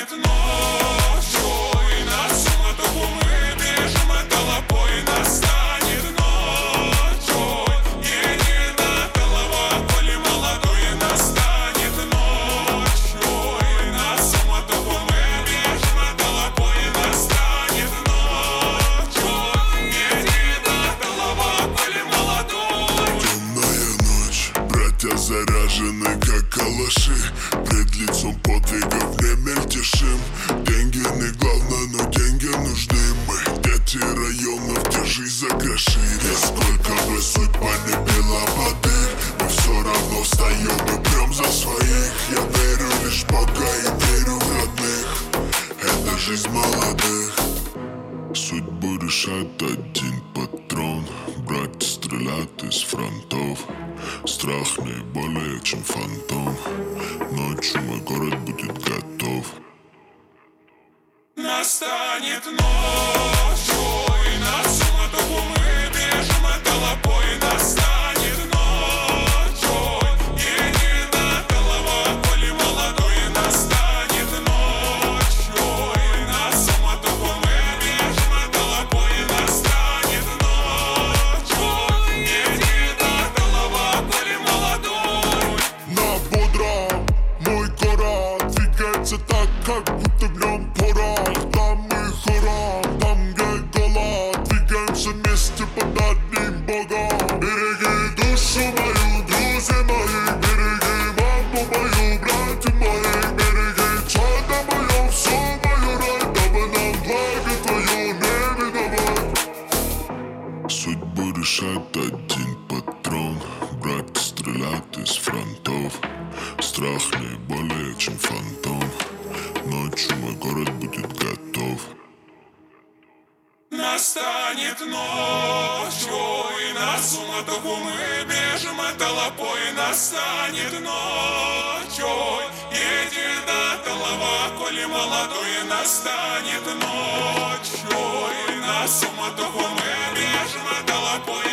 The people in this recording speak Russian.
настанет ночью, и на суматоху мы бежим толпой. Настанет ночью, едет голова, коли молодой. Настанет ночью, и на суматоху мы бежим толпой. Настанет ночью, едет голова, коли молодой. Темная ночь, братья заряжены как калаши. Пред лицом подвигов не мельтешим. Деньги не главное, но деньги нужны. Мы дети районов, держись за гроши. И сколько бы судьба не била подых, мы все равно встаем и прям за своих. Я верю лишь в Бога и верю в родных. Это жизнь молодых. Судьбу решает один патрон. Братья стрелят из фронтов. Страх не более чем фантом. Ночью мой город будет готов. Настанет ночью, и на суматоху мы бежим толпой. Настанет ночью, едет голова, коли молодой. Настанет ночью, и на суматоху мы бежим толпой. Настанет ночью, едет голова, коли молодой. На бодром мой город двигается так, как будто в нем порох. Там мы хором, там где голод. Двигаемся вместе под одним Богом. Береги душу мою, друзья мои. Береги маму мою, братья мои. Береги чадо мое, все мое рай, дабы нам благо твое не миновать. Судьбу решает один патрон. Братья стрелят из фронтов. Страх не более чем фантом. Ночью мой город будет готов. Настанет ночью, и на суматоху мы бежим толпой. Настанет ночью, едет голова, коли молодой. Настанет ночью, и на суматоху мы бежим толпой.